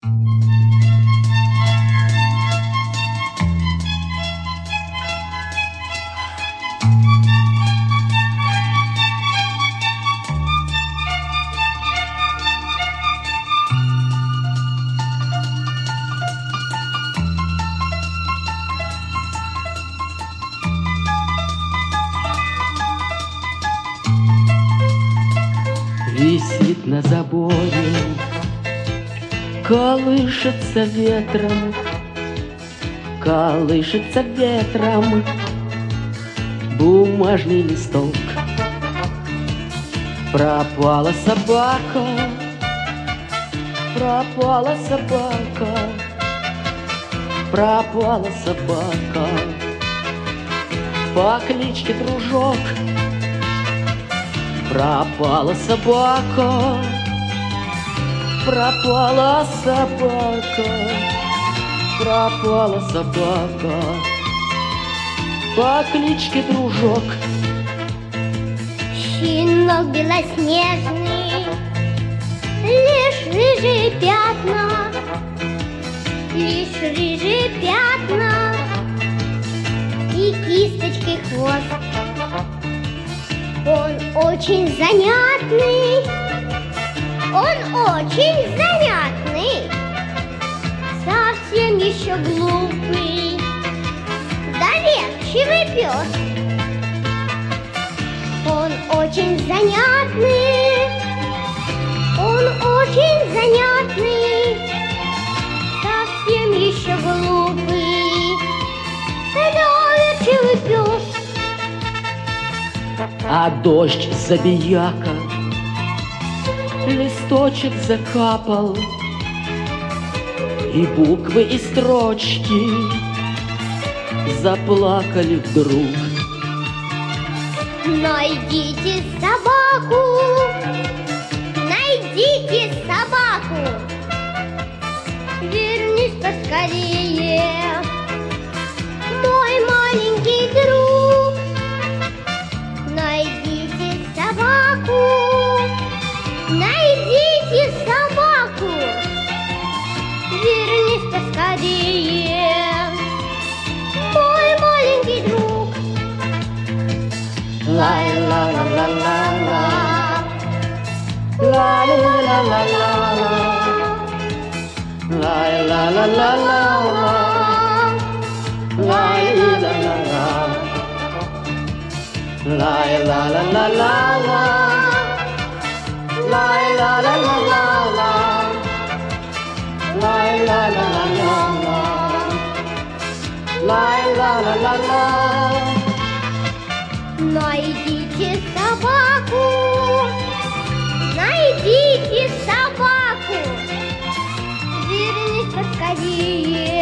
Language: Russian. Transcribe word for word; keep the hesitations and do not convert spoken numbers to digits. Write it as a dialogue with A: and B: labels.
A: Висит на заборе, колышется ветром, колышется ветром бумажный листок. Пропала собака, пропала собака, пропала собака по кличке Дружок. Пропала собака, пропала собака, пропала собака по кличке Дружок.
B: Щенок белоснежный, лишь рыжие пятна, лишь рыжие пятна и кисточкой хвост. Он очень занятный, он очень занятный, совсем еще глупый, доверчивый пес. Он очень занятный, он очень занятный, совсем еще глупый, доверчивый пес.
A: А дождь забияка листочек закапал, и буквы и строчки заплакали вдруг.
B: Найдите собаку, найдите собаку, вернись поскорее, мой маленький друг. Найдите собаку, найдите собаку, вернись поскорее, мой маленький друг.
A: Ла-ла-ла-ла-ла-ла, ла-ла-ла-ла-ла-ла, ла-ла-ла-ла-ла-ла, ла-ла-ла-ла-ла. La la la la la la, la la la la la la, la la la la la la, la la la la la.
B: Найдите собаку, найдите собаку, вернись поскорее,